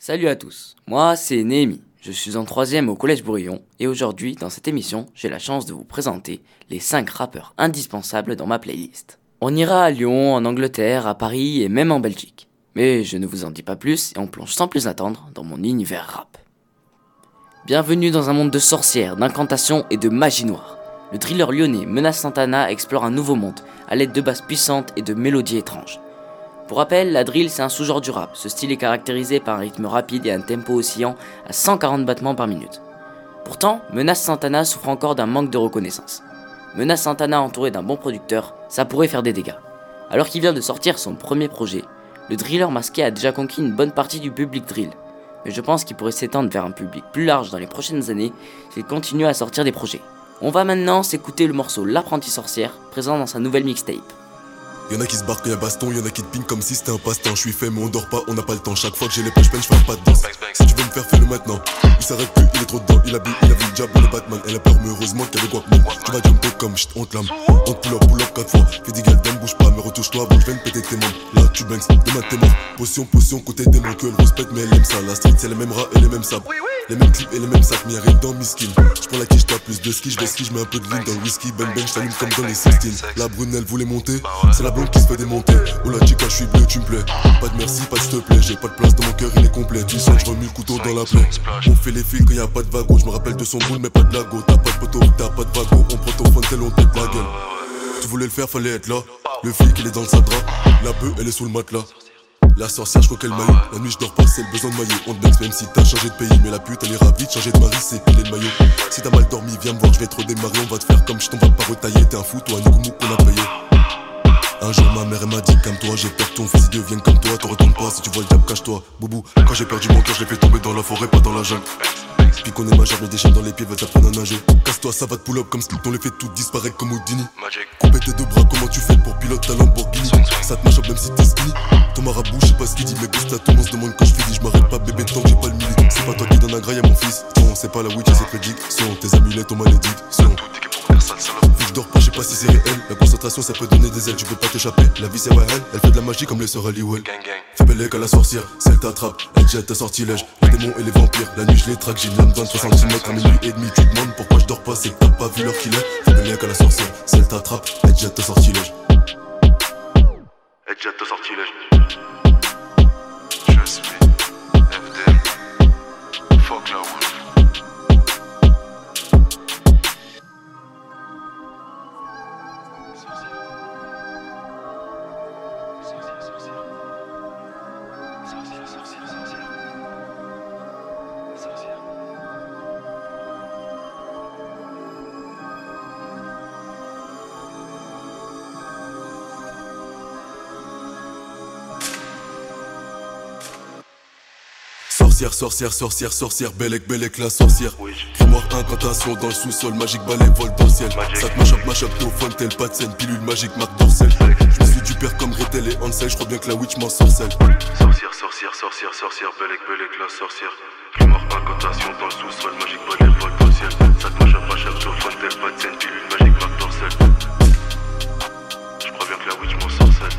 Salut à tous, moi c'est Néhémie, je suis en 3ème au Collège Bourillon et aujourd'hui dans cette émission j'ai la chance de vous présenter les 5 rappeurs indispensables dans ma playlist. On ira à Lyon, en Angleterre, à Paris et même en Belgique. Mais je ne vous en dis pas plus et on plonge sans plus attendre dans mon univers rap. Bienvenue dans un monde de sorcières, d'incantations et de magie noire. Le thriller lyonnais Menace Santana explore un nouveau monde à l'aide de basses puissantes et de mélodies étranges. Pour rappel, la drill c'est un sous-genre du rap. Ce style est caractérisé par un rythme rapide et un tempo oscillant à 140 battements par minute. Pourtant, Menace Santana souffre encore d'un manque de reconnaissance. Menace Santana entouré d'un bon producteur, ça pourrait faire des dégâts. Alors qu'il vient de sortir son premier projet, le driller masqué a déjà conquis une bonne partie du public drill. Mais je pense qu'il pourrait s'étendre vers un public plus large dans les prochaines années s'il continue à sortir des projets. On va maintenant s'écouter le morceau L'Apprenti Sorcière, présent dans sa nouvelle mixtape. Y'en a qui se barrent quand y'a baston, y'en a qui te ping comme si c'était un passe-temps. Je suis fait mais on dort pas, on n'a pas le temps. Chaque fois que j'ai les poches pleines, je fais un pas de danse. Si tu veux me faire, fais-le maintenant. Il s'arrête plus, il est trop dedans, il a vu le diable, le Batman. Elle a peur mais heureusement qu'il y avait Guapman. Tu vas jumper comme shit, on te lame. On te pull up 4 fois. Fais des galdes, bouge pas, mais retouche-toi avant que je vienne péter tes membres. Là tu banks, demain t'es mort. Potion, côté démon que elle respecte mais elle aime ça. La street c'est les mêmes rats et les mêmes sables. Les mêmes clips et les mêmes sacs, mais y'a rien dans Miskin. J'prends la quiche, t'as plus de ski, j'mets un peu de ligne dans le whisky. Ben j't'allume comme dans les 16. La brune elle voulait monter, c'est la blonde qui se fait démonter. Oh la chica, j'suis bleu, tu me plais. Pas de merci, pas de s'il te plaît. J'ai pas de place dans mon cœur, il est complet. Tu sens, j'remue le couteau dans la plaie. On fait les fils quand y'a pas de vago. J'me rappelle de son boule, mais pas de lago. T'as pas de poteau, t'as pas de vago. On prend ton phone, tel on pète la gueule. Tu voulais le faire, fallait être là. Le flic, il est dans le sadra. La peu, elle est sous le matelas. La sorcière, j'crois qu'elle maille. La nuit, j'dors pas, c'est le besoin de maillot. On te baisse même si t'as changé de pays. Mais la pute, elle est ravie de changer de mari, c'est piler le maillot. Si t'as mal dormi, viens me voir, j'vais te redémarrer. On va te faire comme j't'en va pas retailler. T'es un fou, toi, nous, on a payé. Un jour ma mère elle m'a dit calme-toi, j'ai peur que ton fils devienne comme toi. Te retourne pas, si tu vois le diable cache-toi. Boubou, quand j'ai perdu mon cœur, je l'ai fait tomber dans la forêt, pas dans la jungle. Puis qu'on est majeur, mais des chaînes dans les pieds, veulent t'apprendre à nager. Casse-toi, ça va te pull up comme Snoop, on les fait toutes disparaître comme Houdini. Coupez tes deux bras, comment tu fais pour pilote ta Lamborghini? Ça te mash up même si t'es skinny. Ton marabout, je sais pas ce qu'il dit, mais Gusta, tout le monde se demande quand je finis. Je m'arrête pas bébé tant que j'ai pas le mili. C'est pas toi qui donne un graille à mon fils. Non, c'est pas la witch, c'est prédiction. Tes amulettes ont malédiction. Vu que je dors pas, je sais pas si c'est réel. La concentration ça peut donner des ailes, tu peux pas t'échapper. La vie c'est réel, elle fait de la magie comme les sœurs Halliwell. Fais belle à la sorcière, celle t'attrape, elle jette ta sortilège. Les démons et les vampires, la nuit je les traque, j'ai une lame 23 cm à minuit et demi. Tu demandes pourquoi je dors pas, c'est que t'as pas vu l'heure qu'il est. Fais belle à la sorcière, celle t'attrape, elle jette ta sortilège. Elle jette ta sortilège. Je suis FDM. Fuck la wolf. Sorcière, Bellec, la sorcière. Grimoire, incantation dans le sous-sol, magique balai, vol dans le ciel. Ça te mash up, t'es au fun, tel pas de scène, pilule magique, Marc Dorcel. Je me suis du père comme Gretel et Hansel, je crois bien que la witch m'en sorcelle. Sorcière, Bellec, la sorcière. Grimoire, incantation dans le sous-sol, magique balai, vol dans le ciel. Ça te mash up, t'es au fun, tel pas de scène, pilule magique, Marc Dorcel. Je crois bien que la witch m'en sorcelle.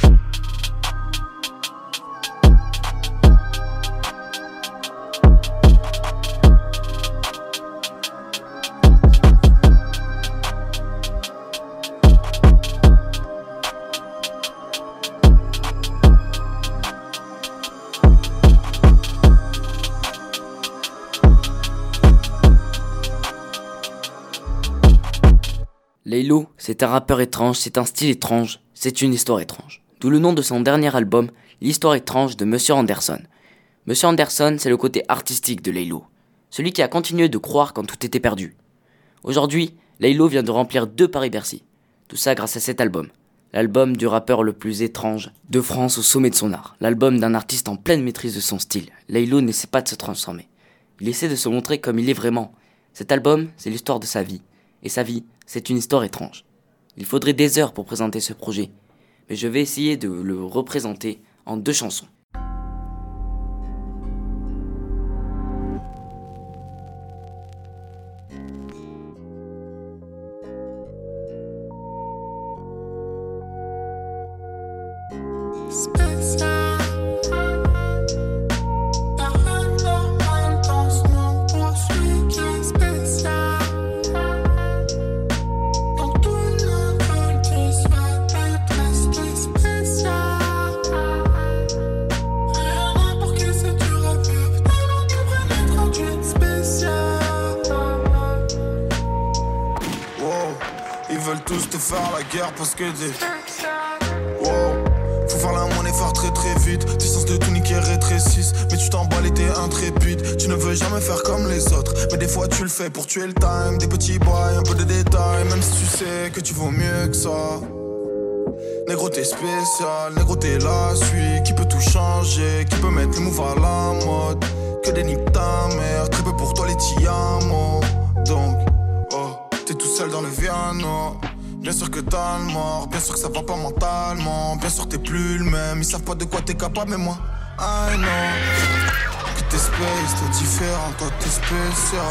Laylo, c'est un rappeur étrange, c'est un style étrange, c'est une histoire étrange. D'où le nom de son dernier album, L'histoire étrange de Monsieur Anderson. Monsieur Anderson, c'est le côté artistique de Laylo, celui qui a continué de croire quand tout était perdu. Aujourd'hui, Laylo vient de remplir 2 Paris-Bercy. Tout ça grâce à cet album. L'album du rappeur le plus étrange de France au sommet de son art. L'album d'un artiste en pleine maîtrise de son style. Laylo n'essaie pas de se transformer. Il essaie de se montrer comme il est vraiment. Cet album, c'est l'histoire de sa vie. Et sa vie, c'est une histoire étrange. Il faudrait des heures pour présenter ce projet, mais je vais essayer de le représenter en 2 chansons. Spence. te faire la guerre parce que des... Wow. Faut faire la monnaie, faire très très vite. Tes sens de tout niquer rétrécissent. Mais tu t'emballes et t'es intrépide. Tu ne veux jamais faire comme les autres, mais des fois tu le fais pour tuer le time. Des petits bails, un peu de détails. Même si tu sais que tu vaux mieux que ça. Négro t'es spécial, négro t'es la suite. Qui peut tout changer, qui peut mettre les moves à la mode. Que des niques ta mère, très peu pour toi les tiamos. Donc, oh, t'es tout seul dans le piano. Bien sûr que t'as le mort, bien sûr que ça va pas mentalement. Bien sûr t'es plus le même, ils savent pas de quoi t'es capable mais moi, I know. Que t'es space, t'es différent, toi t'es spécial.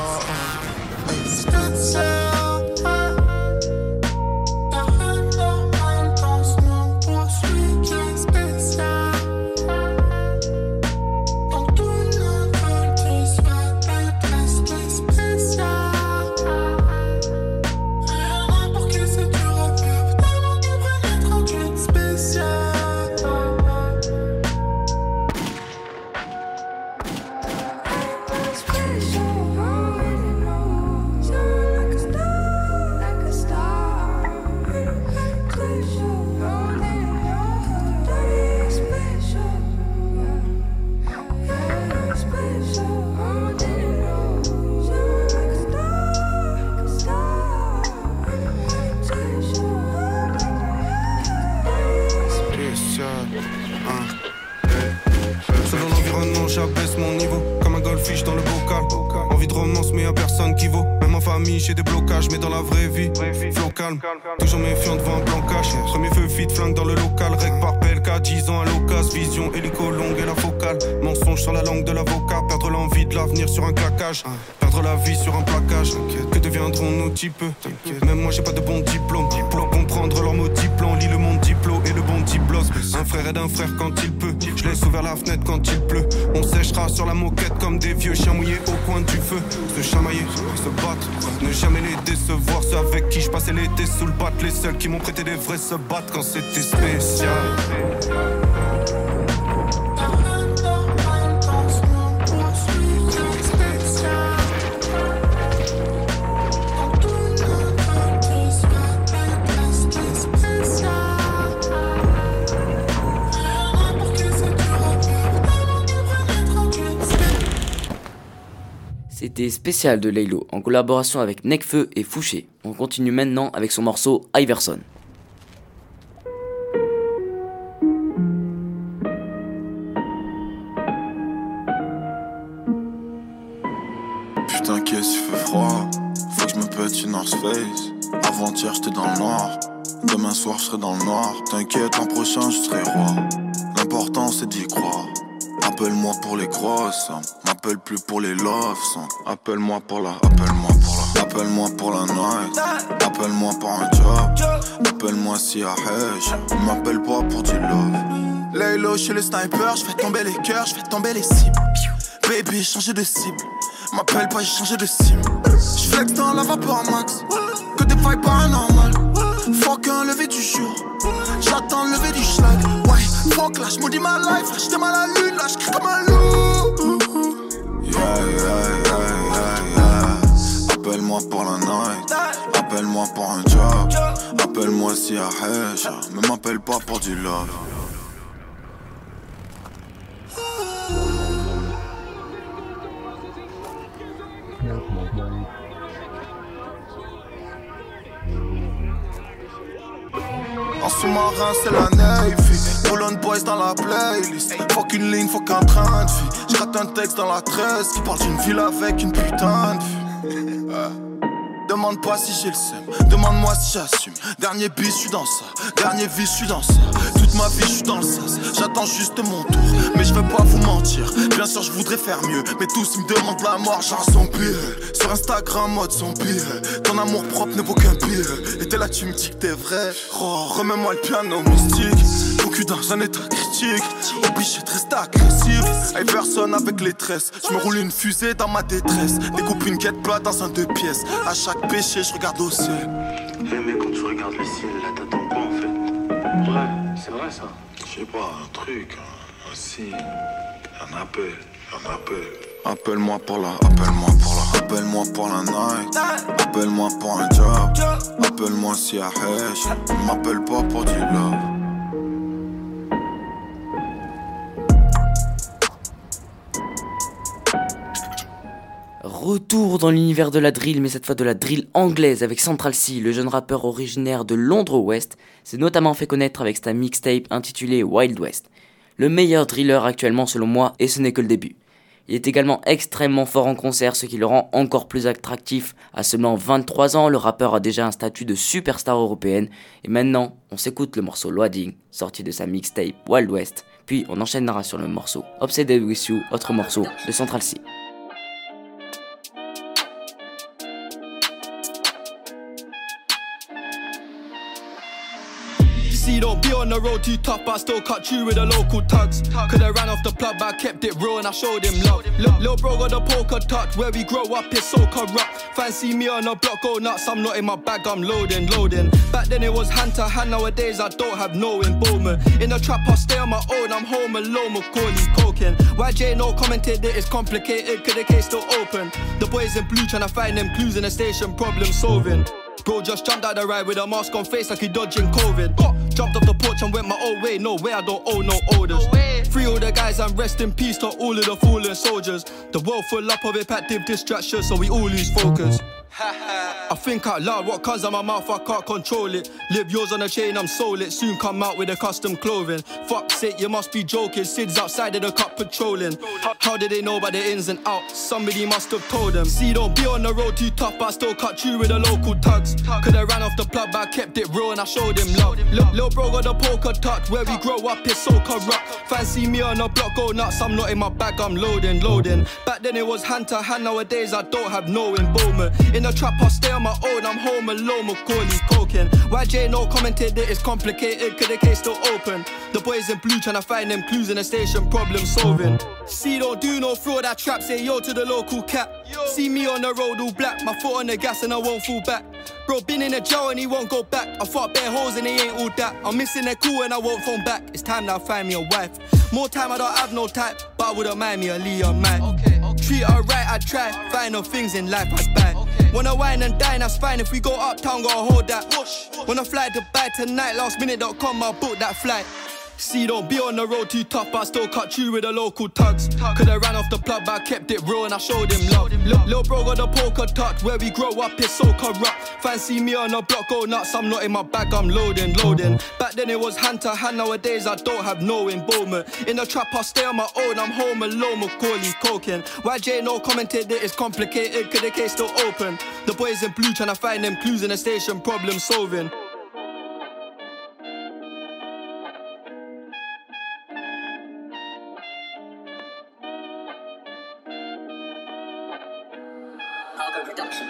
Selon l'environnement, j'abaisse mon niveau. Comme un goldfish dans le bocal. Envie de romance, mais y'a personne qui vaut. Même en famille, j'ai des blocages, mais dans la vraie vie, flow calme. Toujours méfiant devant un plan cash. Premier feu vite, flingue dans le local. Règle par PLK, 10 ans à l'occasion. Vision, hélico longue et la focale. Mensonge sur la langue de l'avocat. Perdre l'envie de l'avenir sur un claquage. Perdre la vie sur un plaquage. Que deviendront nos types? Même moi, j'ai pas de bon diplôme. Pour comprendre leurs mots diplôme, lis le monde diplo et le bon diplos. Un frère aide un frère quand il peut. Je laisse ouvert la fenêtre quand il pleut. On séchera sur la moquette comme des vieux chiens mouillés au coin du feu. Se chamailler, se battre, ne jamais les décevoir. Ceux avec qui je passais l'été sous le bat. Les seuls qui m'ont prêté des vrais se battent quand c'était spécial. C'était Spécial de Laylo en collaboration avec Nekfeu et Fouché. On continue maintenant avec son morceau Iverson. Putain qu'est-ce qu'il fait froid. Faut que je me pète une North Face. Avant-hier j'étais dans le noir. Demain soir je serai dans le noir. T'inquiète, l'an prochain je serai roi. L'important c'est d'y croire. Appelle-moi pour les grosses, m'appelle plus pour les loves. Appelle-moi pour la night. Appelle-moi pour un job. Appelle-moi si à Hedge. M'appelle pas pour du love. Laylo chez le sniper, j'fais tomber les cœurs, j'fais tomber les cibles. Baby, changé de cible. M'appelle pas, j'ai changé de cible. J'flex dans la vapeur max. Que des failles paranormales. Fuck un lever du jour. J'attends le lever du schlag. Ouais, fuck là, j'maudis ma life. Là, j'démarre la lune, là, j'crie comme un loup. Yeah. Appelle-moi pour la night. Appelle-moi pour un job. Appelle-moi si à Hedge. Mais m'appelle pas pour du love. En sous-marin c'est la Navy. Poulon Boys dans la playlist. Fuck une ligne, fuck un train de vie. J'rate un texte dans la 13 qui parle d'une ville avec une putain de vue. Demande pas si j'ai le seum, demande-moi si j'assume. Dernier bis, j'suis dans ça, dernier vice, j'suis dans ça. Toute ma vie, j'suis dans le sas, j'attends juste mon tour. Mais j'veux pas vous mentir, bien sûr j'voudrais faire mieux. Mais tous me demandent la mort, genre son pire. Sur Instagram, mode son pire. Ton amour propre ne vaut qu'un pire. Et t'es là, tu me dis que t'es vrai. Oh, remets-moi le piano mystique. Ton cul dans un état critique. Obligé de rester agressif. Hey, personne avec les tresses. J'me roule une fusée dans ma détresse. Découpe une quête plate dans un 2 pièces. À chaque péché, je regarde au ciel. Hey mec, quand tu regardes le ciel, là t'attends quoi en fait? Ouais, c'est vrai ça. Je sais pas, un truc, un signe, un appel, Appelle-moi pour la night. Appelle-moi pour un job. Appelle-moi si à Hesh. Ne m'appelle pas pour du love. Retour dans l'univers de la drill, mais cette fois de la drill anglaise avec Central C, le jeune rappeur originaire de Londres Ouest, s'est notamment fait connaître avec sa mixtape intitulée Wild West. Le meilleur driller actuellement selon moi, et ce n'est que le début. Il est également extrêmement fort en concert, ce qui le rend encore plus attractif. À seulement 23 ans, le rappeur a déjà un statut de superstar européenne. Et maintenant, on s'écoute le morceau Loading, sorti de sa mixtape Wild West. Puis on enchaînera sur le morceau Obsessed With You, autre morceau de Central C. See, don't be on the road too tough, but I still cut you with the local tugs. Coulda ran off the plug, but I kept it real and I showed him love. Lil' bro got the polka touch, where we grow up is so corrupt. Fancy me on the block, go nuts, I'm not in my bag, I'm loading. Back then it was hand to hand, nowadays I don't have no involvement. In the trap I stay on my own, I'm home alone, Macaulay coking. YJ no commented it is complicated, cause the case still open. The boys in blue tryna find them clues in the station, problem solving. Bro just jumped out the ride with a mask on face like he dodging COVID. Jumped off the porch and went my own way, no way I don't owe no orders. Free all the guys and rest in peace to all of the fallen soldiers. The world full up of impactive distractions, so we all lose focus. I think out loud, what comes out my mouth, I can't control it. Live yours on a chain, I'm sold it. Soon come out with a custom clothing. Fuck's sake, you must be joking. Sid's outside of the cup patrolling. How did they know about the ins and outs? Somebody must have told them. See, don't be on the road too tough, but I still cut you with the local tugs. Coulda ran off the plug, but I kept it real and I showed him love. Lil' bro got the polka touch, where we grow up is so corrupt. Fancy me on the block, go nuts, I'm not in my bag, I'm loading. Back then it was hand to hand, nowadays I don't have no involvement. In the trap I stay on my own, I'm home alone, Macaulay coking. YJ no commented it is complicated, cause the case still open. The boys in blue tryna find them clues in the station, problem solving. See, don't do no fraud, that trap, say yo to the local cat. See me on the road all black, my foot on the gas and I won't fall back. Bro been in the jail and he won't go back. I fought bare hoes and he ain't all that. I'm missing their cool and I won't phone back. It's time that I find me a wife. More time I don't have no type, but I wouldn't mind me a Leon man. Treat her right, I try. Find no things in life I buy. Wanna wine and dine, that's fine. If we go uptown, gotta hold that. Wanna fly to Dubai tonight, lastminute.com, I'll book that flight. See, don't be on the road too tough, but I still cut you with the local tugs. Coulda ran off the plug, but I kept it real and I showed him love. Lil' bro got the polka touch, where we grow up is so corrupt. Fancy me on the block, go nuts, I'm not in my bag, I'm loading. Back then it was hand to hand, nowadays I don't have no involvement. In the trap I stay on my own, I'm home alone, Macaulay coking. YJ no commented it is complicated, cause the case still open. The boys in blue tryna find them clues in the station, problem solving. Production.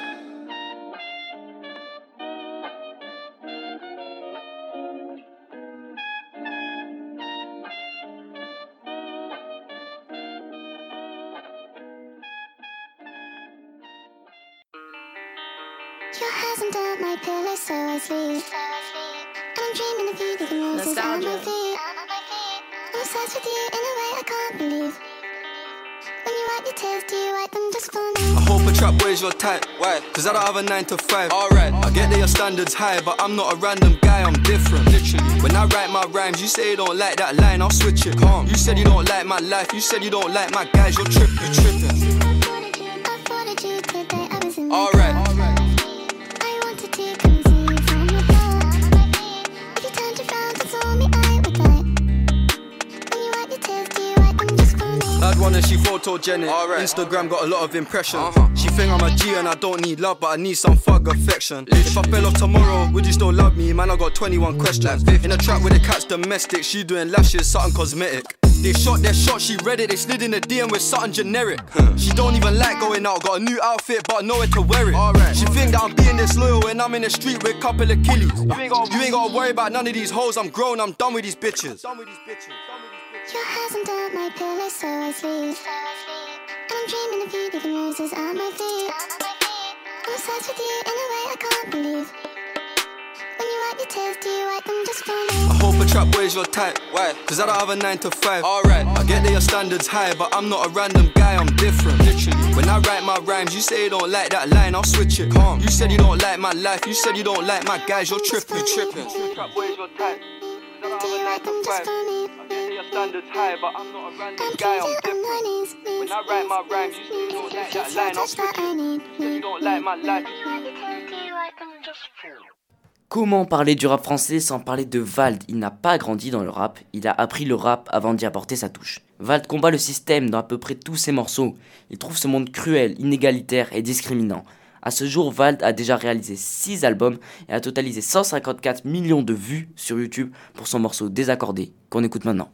Your hands under my pillow so I sleep. And I'm dreaming of you, the roses on my feet. I'm obsessed with you in a way I can't believe. When you wipe your tears, do you wipe them just for me? I hope a trap boy's your type. Why? Cause I don't have a 9 to 5. Alright, I get that your standards high, but I'm not a random guy, I'm different. Literally. When I write my rhymes, you say you don't like that line, I'll switch it. Calm. You said you don't like my life, you said you don't like my guys, you're tripping. I followed you today, I was in the Alright. I wanted to come see you from the back. If you turned around and saw me, I would die. When you wipe your tears, do you wipe them just for me? Bad one and she photogenic. Instagram got a lot of impressions. She think I'm a G and I don't need love, but I need some thug affection. If I fell off tomorrow, would you still love me? Man, I got 21 questions. In a trap with a cat's domestic, she doing lashes, something cosmetic. They shot their shot, she read it, they slid in the DM with something generic. She don't even like going out, got a new outfit but nowhere to wear it. She think that I'm being disloyal when I'm in the street with a couple of killies. You ain't gotta worry about none of these hoes, I'm grown, I'm done with these bitches. Your hands under my pillow so I sleep. And I'm dreaming of you, the roses on my feet. I'm obsessed with you in a way I can't believe. When you wipe your your tears, do you write them just for me? I hope a trap boy's your type. Why? Cause I don't have a 9 to 5. Alright. I get that your standards high, but I'm not a random guy, I'm different. Literally. When I write my rhymes, you say you don't like that line, I'll switch it. Calm. You said you don't like my life, you said you don't like my guys, you're tripping. Trap boy's your type. Do you write them just for me? I get that your standards high, but I'm not a random I'm guy, I'm pleasing on my different. knees. When I write my rhymes, you say you don't like that line, I'll switch it. You said you don't like my life. Comment parler du rap français sans parler de Vald? Il n'a pas grandi dans le rap, il a appris le rap avant d'y apporter sa touche. Vald combat le système dans à peu près tous ses morceaux. Il trouve ce monde cruel, inégalitaire et discriminant. À ce jour, Vald a déjà réalisé 6 albums et a totalisé 154 millions de vues sur YouTube pour son morceau Désaccordé, qu'on écoute maintenant.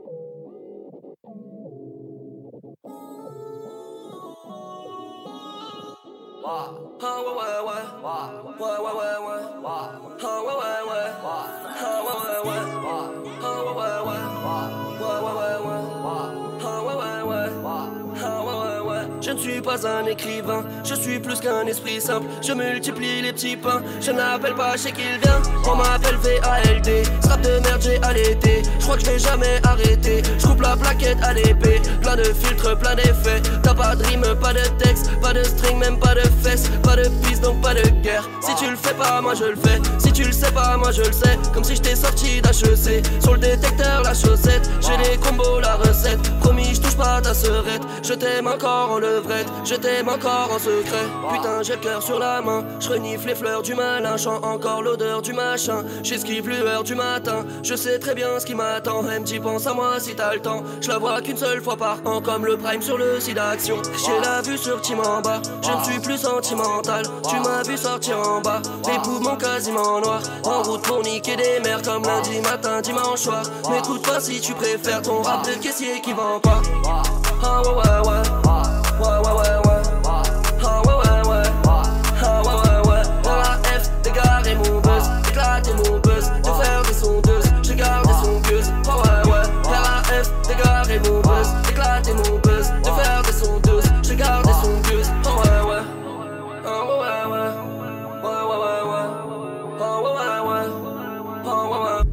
Je ne suis pas un écrivain, je suis plus qu'un esprit simple. Je multiplie les petits pains, je n'appelle pas chez qui il vient. On m'appelle VALD, strap de merde j'ai allaité. Je crois que je vais jamais arrêter, je coupe la plaquette à l'épée. Plein de filtres, plein d'effets. T'as pas de rime, pas de texte, pas de string, même pas de fesses. Pas de piste, donc pas de guerre. Si tu le fais pas, moi je le fais. Si tu le sais pas, moi je le sais. Comme si j'étais sorti d'HEC. Sur le détecteur, la chaussette. J'ai les combos, la recette. Promis, je touche pas à ta serette. Je t'aime encore en levrette, je t'aime encore en secret. Putain, j'ai le cœur sur la main. Je renifle les fleurs du malin. Chant encore l'odeur du machin. J'esquive lueur du matin. Je sais très bien ce qui m'attend. M, pense à moi si t'as le temps. Je la vois qu'une seule fois par an, comme le prime sur le site d'action. J'ai la vue sur Tim en bas. Je ne suis plus sentimental. Tu m'as vu sortir en bas. Les poumons quasiment noirs. En route pour niquer des mères comme lundi matin, dimanche soir. M'écoute pas si tu préfères ton rap de caissier qui vend pas. Ah ouais ouais ouais. Ouais ouais ouais ouais. Ah ouais ouais ouais. Ah ouais ouais ouais. Dans la F, dégarer mon buzz, éclater mon buzz, te faire des sondeuses, j'ai gardé son gueuse. Ah ouais ouais. Dans la F, dégarer mon buzz, éclater mon buzz, te faire des sondeuses, j'ai gardé son gueuse. Ah ouais ouais. Ah ouais ouais ouais. Ouais ouais ouais ouais. Ah ouais ouais ouais. Ah ouais ouais.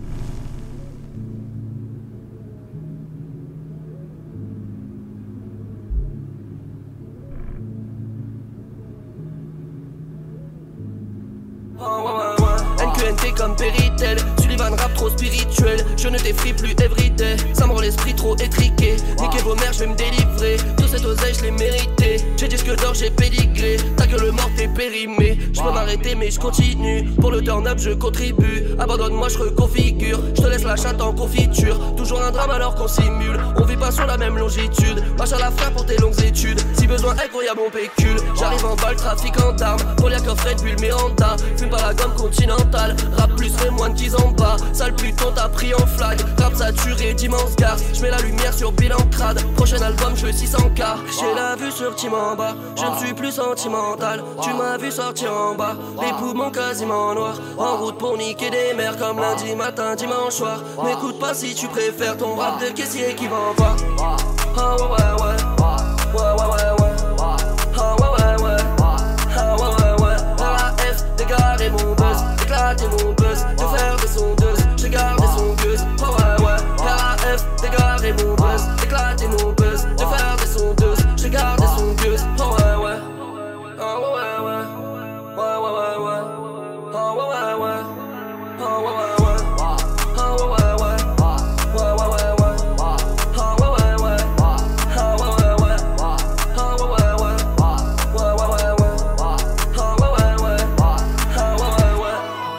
NQNT comme Péritel, Sullivan rap trop spirituel. Je ne t'effrie plus everyday, ça me rend l'esprit trop étriqué. Niquez vos mères, je vais me délivrer. Tout cet oseille, je l'ai mérité. J'ai disque d'or, j'ai pédigré. Ta gueule morte est périmée. Je peux m'arrêter mais je continue. Pour le turn-up, je contribue. Abandonne-moi, je reconfigure. Je te laisse la chatte en confiture. Toujours un drame alors qu'on simule. On vit pas sur la même longitude. Marche à la fin pour tes longues études. Si besoin, incroyable mon pécule. J'arrive en balle, trafiquant d'armes. Pour les coffrets de Miranda. Fume pas la gomme continentale. Rap plus mais moins de 10 ans bas. Sale putain t'as pris en flag. Rap saturé d'immenses gars. J'mets la lumière sur bilan crade. Prochain album je veux 600K. J'ai la vue sur Tim en bas. Je ne suis plus sentimental. Tu m'as vu sortir en bas. Les poumons quasiment noirs. En route pour niquer des mères comme lundi matin, dimanche soir. M'écoute pas si tu préfères ton rap de caissier qui vend pas. Ah ouais ouais ouais. Ouais ouais ouais ouais. Ah ouais ouais ouais. Ah ouais ouais ouais. Dans la F, dégarer mon buzz, éclater mon buzz, te faire des sondeuses, j'ai gardé son gueuse. Ah ouais ouais. Dans la F, dégarer mon buzz, éclater mon buzz, te faire des sondeuses, j'ai gardé son gueuse. Ah ouais ouais. Ah ouais ouais ouais. Ouais ouais ouais ouais. Ah ouais ouais ouais. Ah ouais ouais ouais. Ah ouais ouais ouais. Ouais ouais ouais ouais. Ah ouais ouais ouais. Ah ouais ouais ouais. Ah ouais ouais ouais. Ouais ouais ouais ouais. Ah ouais ouais ouais. Ah ouais ouais ouais.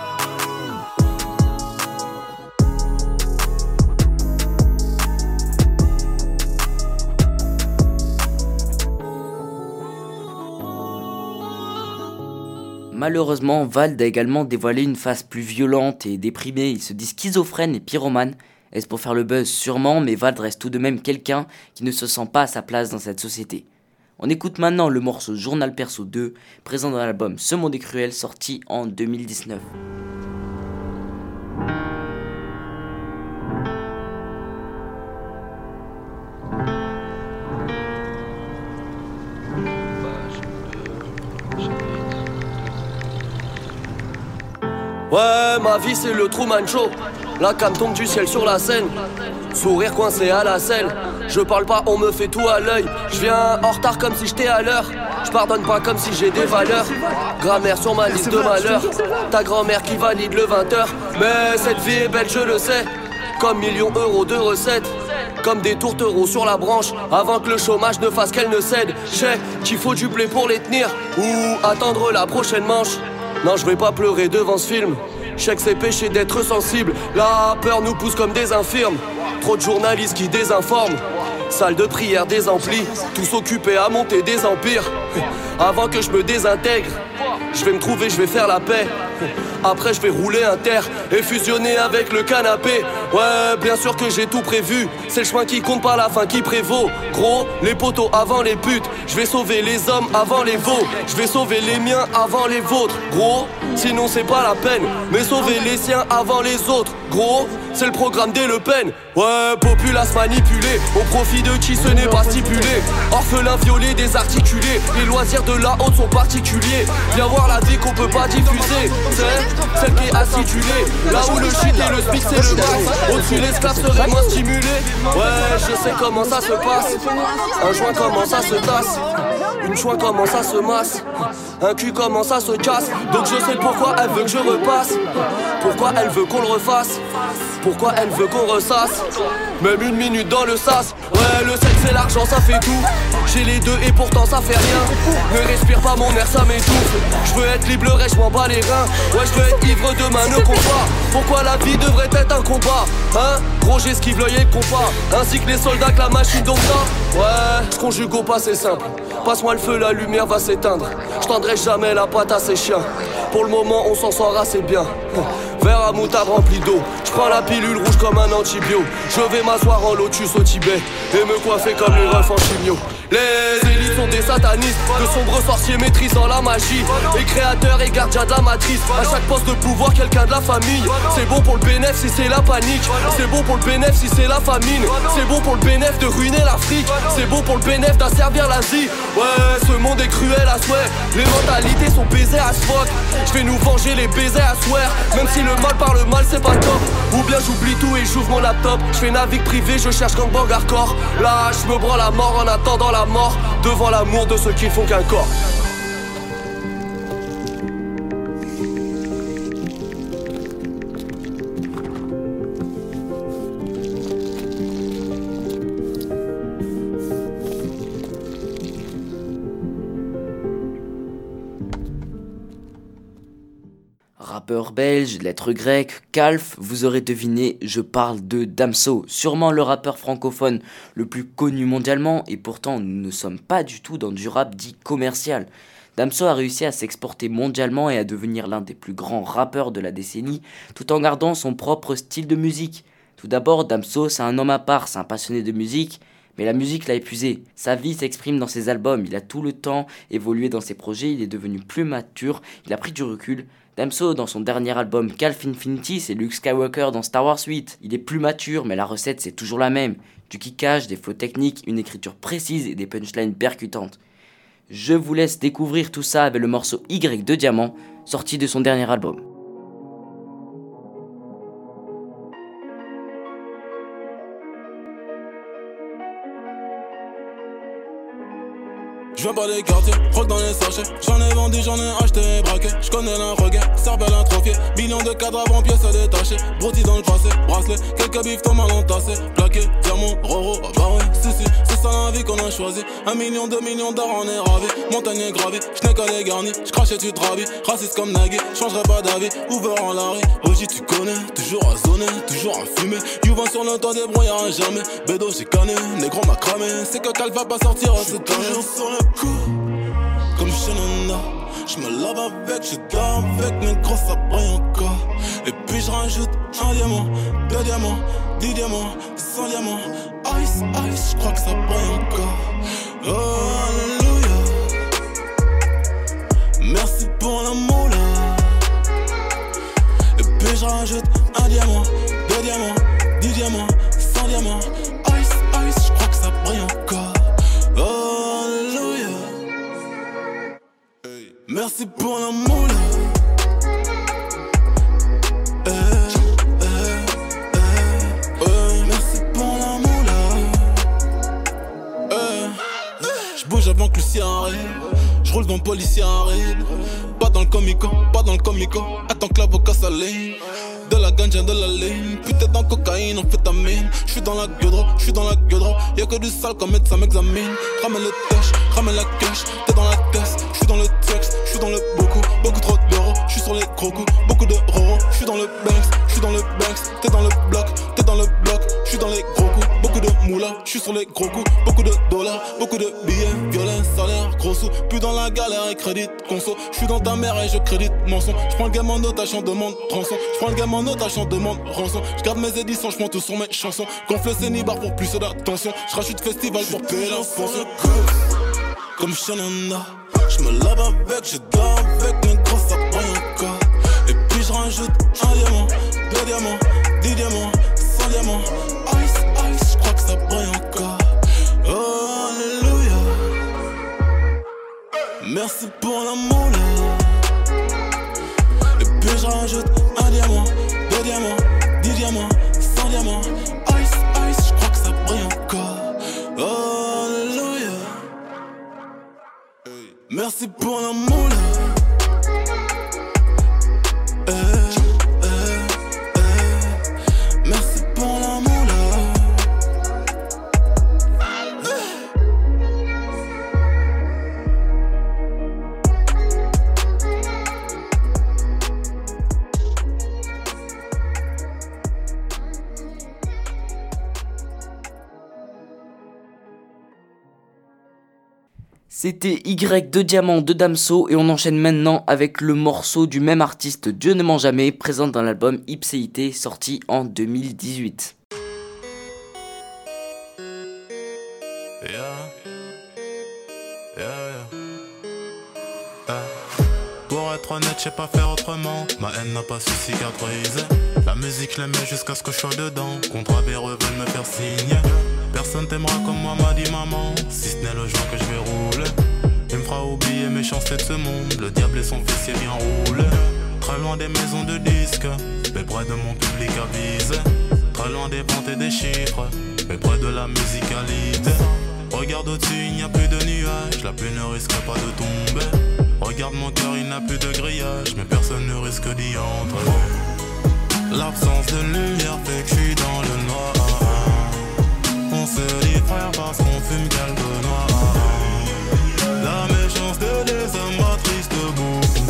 Malheureusement, Vald a également dévoilé une face plus violente et déprimée. Il se dit schizophrène et pyromane. Est-ce pour faire le buzz? Sûrement, mais Vald reste tout de même quelqu'un qui ne se sent pas à sa place dans cette société. On écoute maintenant le morceau Journal Perso 2, présent dans l'album Ce Monde est Cruel, sorti en 2019. Ouais, ma vie c'est le Truman Show. La cam tombe du ciel sur la scène. Sourire coincé à la selle. Je parle pas, on me fait tout à l'œil. Je viens en retard comme si j'étais à l'heure. Je pardonne pas comme si j'ai des valeurs. Grammaire sur ma liste de malheur. Ta grand-mère qui valide le 20h. Mais cette vie est belle, je le sais. Comme millions d'euros de recettes. Comme des tourtereaux sur la branche. Avant que le chômage ne fasse qu'elle ne cède. Je sais qu'il faut du blé pour les tenir. Ou attendre la prochaine manche. Non, je vais pas pleurer devant ce film. Je sais que c'est péché d'être sensible. La peur nous pousse comme des infirmes. Trop de journalistes qui désinforment. Salle de prière des amplis. Tous occupés à monter des empires. Avant que je me désintègre, je vais me trouver, je vais faire la paix. Après je vais rouler un terre et fusionner avec le canapé. Ouais, bien sûr que j'ai tout prévu. C'est le chemin qui compte, pas la fin qui prévaut. Gros, les poteaux avant les putes. Je vais sauver les hommes avant les veaux. Je vais sauver les miens avant les vôtres. Gros, sinon c'est pas la peine. Mais sauver les siens avant les autres. Gros, c'est le programme des Le Pen. Ouais, populace manipulée. Au profit de qui ce n'est pas stipulé. Orphelin violé, désarticulé. Les loisirs de la haute sont particuliers. Viens voir la vie qu'on peut pas diffuser. C'est celle qui est acidulée. Là où le shit et le speak c'est le max. Au-dessus l'esclave serait moins stimulé. Ouais, je sais comment ça se passe. Un joint comment ça se tasse. Une joint comment ça se masse. Un cul comment ça se casse. Donc je sais pourquoi elle veut que je repasse. Pourquoi elle veut qu'on le refasse. Pourquoi elle veut qu'on ressasse. Même une minute dans le sas. Ouais, le sexe et l'argent ça fait tout. J'ai les deux et pourtant ça fait rien. Ne respire pas mon air, ça m'étouffe. Je veux être libre, je m'en bats les reins. Ouais, je veux être ivre demain, ne compte pas. Pourquoi la vie devrait être un combat, hein? Gros, j'esquive l'œil et le compas. Ainsi que les soldats que la machine dompta. Ouais, je conjugue au passé simple. Passe-moi le feu, la lumière va s'éteindre. Je tendrai jamais la patte à ces chiens. Pour le moment, on s'en sort assez bien. Verre à moutarde rempli d'eau. Je prends la pilule rouge comme un antibio. Je vais m'asseoir en lotus au Tibet et me coiffer comme les refs en chimio. Les élites sont des satanistes, de sombres sorciers maîtrisant la magie. Et créateurs et gardiens de la matrice. À chaque poste de pouvoir, quelqu'un de la famille. C'est bon pour le bénéf si c'est la panique. C'est bon pour le bénéf si c'est la famine. C'est bon pour le bénéf de ruiner l'Afrique. C'est bon pour le bénéf d'asservir l'Asie. Ouais, ce monde est cruel à souhait. Les mentalités sont baisées à ce fuck. Je vais nous venger les baisers à swear. Même si le mal par le mal c'est pas top. Ou bien j'oublie tout et j'ouvre mon laptop. Je fais navigue privé, je cherche gangbang hardcore. Là je me branle la mort en attendant la mort. Devant l'amour de ceux qui font qu'un corps. Rappeur belge, lettre grecque, Calf, vous aurez deviné, je parle de Damso, sûrement le rappeur francophone le plus connu mondialement, et pourtant nous ne sommes pas du tout dans du rap dit commercial. Damso a réussi à s'exporter mondialement et à devenir l'un des plus grands rappeurs de la décennie, tout en gardant son propre style de musique. Tout d'abord, Damso c'est un homme à part, c'est un passionné de musique, mais la musique l'a épuisé. Sa vie s'exprime dans ses albums, il a tout le temps évolué dans ses projets, il est devenu plus mature, il a pris du recul. Damso, dans son dernier album Calf Infinity, c'est Luke Skywalker dans Star Wars 8. Il est plus mature, mais la recette c'est toujours la même. Du kickage, des flows techniques, une écriture précise et des punchlines percutantes. Je vous laisse découvrir tout ça avec le morceau Y de Diamant, sorti de son dernier album. Je viens pas des quartiers, rock dans les sachets. J'en ai vendu, j'en ai acheté et braqué. J'connais l'inroguet, cervelle atrophiée. Millions de cadres avant pièces détachées. Broutilles dans le passé, bracelet, quelques bifs mal entassés. Plaqué, diamant, roro, bah ouais, si, c'est ça la vie qu'on a choisi. 1 million, 2 millions d'or, on est ravis. Montagne gravie, j'n'ai qu'à les garnis. J'crachais, tu te ravis, raciste comme Nagui. J'changerai pas d'avis, ouvert en Larry. OG, tu connais, toujours à zoner, toujours à fumer. Youvan sur le toit, débrouillard à jamais. Bédo, j'ai canné, négro m'a cramé. C'est que Cal va pas sortir, c'est toujours sur le comme Shenanda, j'me lave avec, je dors avec, mais gros ça brille encore. Et puis j'rajoute 1 diamant, 2 diamants, 10 diamants, 100 diamants. Ice, ice, j'crois que ça brille encore. Oh alléluia. Merci pour la moula. Et puis j'rajoute 1 diamant, 2 diamants, 10 diamants, 100 diamants. Ice, ice, j'crois que ça brille encore. Oh alléluia. Merci pour la moula. J'bouge avant que le sien arrive. J'roule devant le policier arrête. Pas dans le comico, pas dans le comico. Attends que l'avocat s'aligne. De la ganja, de la ligne. Putain dans cocaïne, amphétamine. J'suis dans la gueudre, j'suis dans la gueudre. Y'a que du sale comme médecin m'examine. Ramène le tâche, ramène la cash. T'es dans la tête, j'suis dans le texte. J'suis dans le beaucoup trop d'euros. J'suis sur les gros coups, beaucoup de roro. J'suis dans le banks, j'suis dans le banks. T'es dans le bloc, t'es dans le bloc. J'suis dans les gros coups, beaucoup de moula. J'suis sur les gros coups, beaucoup de dollars. Beaucoup de billets, violets, salaire, gros sous. Plus dans la galère et crédit, conso. J'suis dans ta mère et je crédite mensonge. J'prends le gamin en otage, j'en demande rançon. J'prends le gamin en otage, j'en demande rançon. J'garde mes éditions, j'prends tout sur mes chansons. Gonfle le Cénibar pour plus d'attention. J'rachute festival pour payer la pension. Comme Shanana, j'me lave avec, je dors avec, mais gros ça brille encore. Et puis j'rajoute un diamant, 2 diamants, 10 diamants, 100 diamants. Ice, ice, j'crois que ça brille encore. Oh, alléluia. Merci pour l'amour là. Et puis j'rajoute un diamant, 2 diamants, 10 diamants, 100 diamants. Ice, ice, j'crois que ça brille encore. Oh, alléluia. Merci pour l'amour là. Merci pour l'amour là. C'était Y de Diamant de Damso et on enchaîne maintenant avec le morceau du même artiste Dieu ne ment jamais, présent dans l'album Ipséité sorti en 2018. Pour être honnête, je sais pas faire autrement. Ma haine n'a pas su cicatriser. La musique, je l'aimais jusqu'à ce que je sois dedans. Contre véreux veulent me faire signer. Personne t'aimera comme moi, m'a dit maman. Si ce n'est le joint que je vais rouler. Il me fera oublier mes chances de ce monde. Le diable et son fils y est bien roulé. Très loin des maisons de disques, mais près de mon public avisé. Très loin des ventes et des chiffres, mais près de la musicalité. Regarde au-dessus, il n'y a plus de nuages. La pluie ne risque pas de tomber. Regarde mon cœur, il n'a plus de grillage, mais personne ne risque d'y entrer. L'absence de lumière fait que je suis dans le noir. On se dit frère parce qu'on fume quelque noir. La méchanceté des hommes m'attriste beaucoup.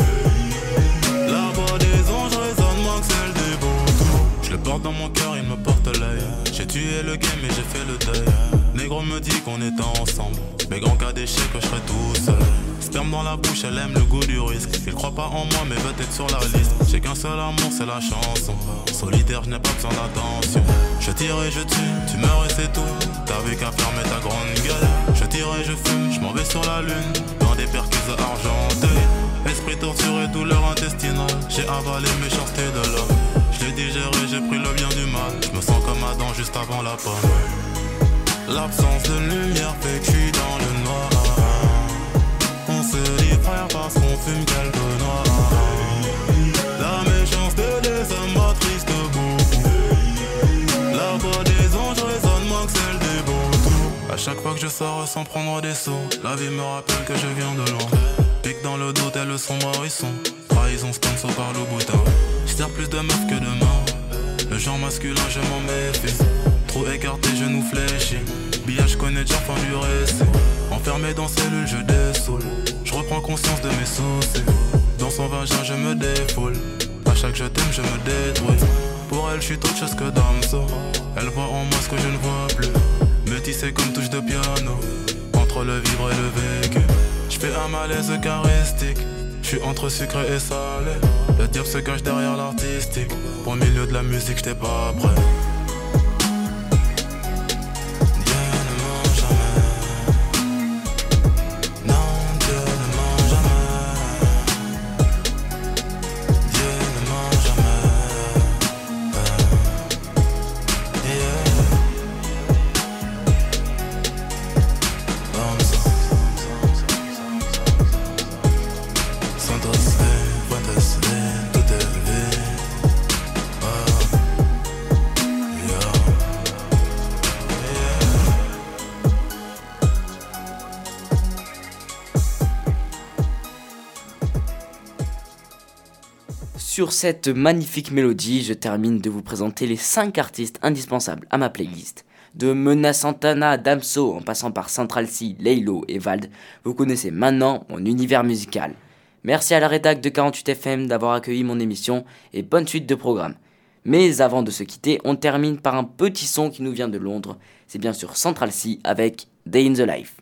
La voix des anges résonne moins que celle des vautours. Je le porte dans mon cœur, il me porte l'œil. J'ai tué le game et j'ai fait le deuil. Négro me dit qu'on était ensemble, mais grand cas d'échec que je serais tout seul. Sperme dans la bouche, elle aime le goût du risque. Il croit pas en moi mais veut être sur la liste. J'ai qu'un seul amour, c'est la chanson. Solitaire, je n'ai pas besoin d'attention. Je tire et je tue, tu meurs et c'est tout. T'as vu qu'à fermer ta grande gueule. Je tire et je fume, je m'en vais sur la lune. Dans des perquises argentées. Esprit torturé, douleur intestinale. J'ai avalé méchanceté de l'homme. Je l'ai digéré, j'ai pris le bien du mal. Je me sens comme Adam juste avant la pomme. L'absence de lumière fait que je suis dans le noir. On se dit frère parce qu'on fume quelque noir. La méchanceté des hommes m'attriste beaucoup. La voix des anges résonne moins que celle des vautours. A chaque fois que je sors sans prendre des sauts, la vie me rappelle que je viens de loin. Pique dans le dos tel le sombre horizon. Trahison sponsor par le boutin. J'tire plus de meufs que de mains. Le genre masculin je m'en méfie. Trop écarté, genoux fléchis. Billard, je connais déjà fin du récit. Enfermé dans cellule, je dessoule. Je reprends conscience de mes soucis. Dans son vagin, je me défoule. À chaque je t'aime, je me détruis. Pour elle, je suis autre chose que Damso. Elle voit en moi ce que je ne vois plus. Métissé comme touche de piano. Entre le vivre et le vécu. Je fais un malaise eucharistique. Je suis entre sucré et salé. Le diable se cache derrière l'artistique. Au milieu de la musique, j'étais pas prêt. Sur cette magnifique mélodie, je termine de vous présenter les 5 artistes indispensables à ma playlist. De Mena Santana à Damso, en passant par Central C, Laylo et Vald, vous connaissez maintenant mon univers musical. Merci à la rédac de 48FM d'avoir accueilli mon émission et bonne suite de programme. Mais avant de se quitter, on termine par un petit son qui nous vient de Londres. C'est bien sûr Central C avec Day in the Life.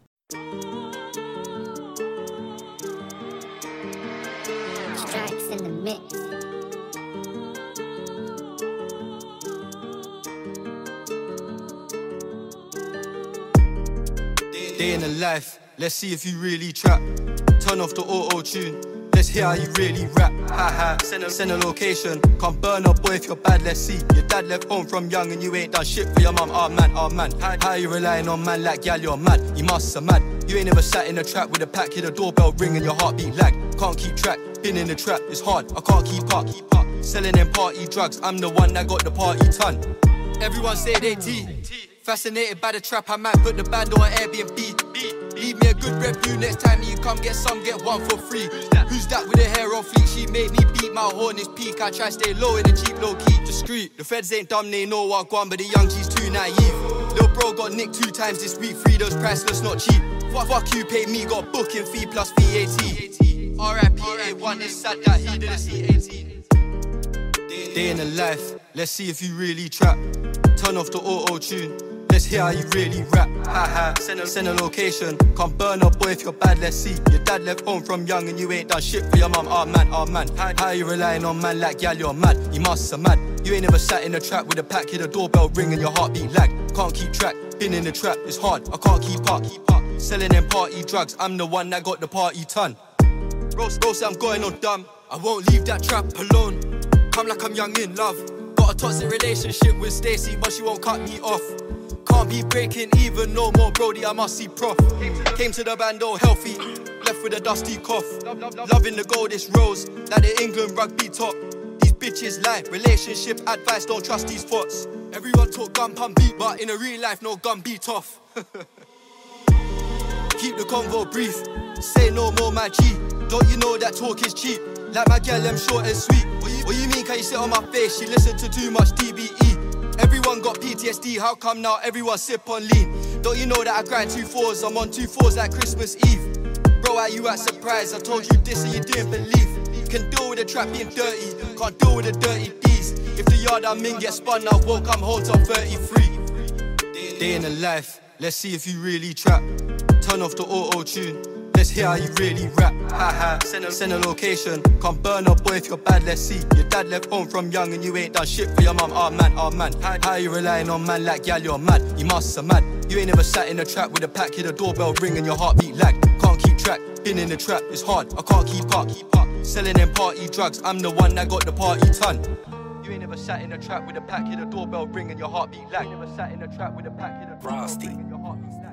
Day in the life, let's see if you really trap. Turn off the auto-tune, let's hear how you really rap. Ha ha, send a location, come burn up boy if you're bad, let's see. Your dad left home from young and you ain't done shit for your mum, oh man. How you relying on man like gal, you're mad, you must have mad. You ain't never sat in a trap with a pack, hear the doorbell ring and your heartbeat lag. Can't keep track, been in the trap, it's hard, I can't keep up. Selling them party drugs, I'm the one that got the party ton. Everyone say they T. Fascinated by the trap, I might put the band on Airbnb. Leave me a good review next time you come get some, get one for free. Who's that with the hair on fleek? She made me beat my horn, it's peak. I try stay low in the Jeep, low key, discreet. The feds ain't dumb, they know what gone, but the young G's too naive. Lil bro got nicked 2 times this week, free those priceless, not cheap. Fuck you, pay me, got booking fee plus VAT. RIP A1, it's sad that he did a C18. Day in the life, let's see if you really trap. Turn off the auto-tune, let's hear how you really rap. Ha ha, send a location, come burn up boy if you're bad, let's see. Your dad left home from young and you ain't done shit for your mum, oh man. How you relying on man like gal, you're mad, you must have mad. You ain't never sat in a trap with a pack, hear the doorbell ring and your heartbeat lag. Can't keep track, been in the trap, it's hard, I can't keep up. Selling them party drugs, I'm the one that got the party ton. Bros, I'm going on dumb, I won't leave that trap alone. Come like I'm young in love. Got a toxic relationship with Stacey, but she won't cut me off. Can't be breaking even no more, Brody, I must see prof. Came to the band all healthy, left with a dusty cough. Loving the gold, this rose, like the England rugby top. These bitches lie, relationship advice, don't trust these thoughts. Everyone talk gun pump beat, but in a real life, no gun beat off. Keep the convo brief, say no more my G. Don't you know that talk is cheap? Like my girl, I'm short and sweet. What you mean, can you sit on my face? She listened to too much DBE. Everyone got PTSD, how come now everyone sip on lean? Don't you know that I grind 2 4s? I'm on 2 4s like Christmas Eve. Bro, how you at surprise? I told you this and you didn't believe. Can deal with the trap being dirty, can't deal with the dirty D's. If the yard I'm in gets spun, I won't come home till 33. Day in the life, let's see if you really trap. Turn off the auto-tune, let's hear how you really rap. Ha ha, send a location, come burn up boy if you're bad, let's see. Your dad left home from young and you ain't done shit for your mum, oh man. How you relying on man like gal, you're mad, you must have mad. You ain't never sat in a trap with a pack, hear the doorbell ring and your heartbeat lag. Can't keep track, been in the trap, it's hard, I can't keep up. Selling them party drugs, I'm the one that got the party ton. You ain't never sat in a trap with a pack, hear the doorbell ring and your heartbeat lag. You never sat in a trap with a pack, hear the doorbell ring and your heartbeat lag.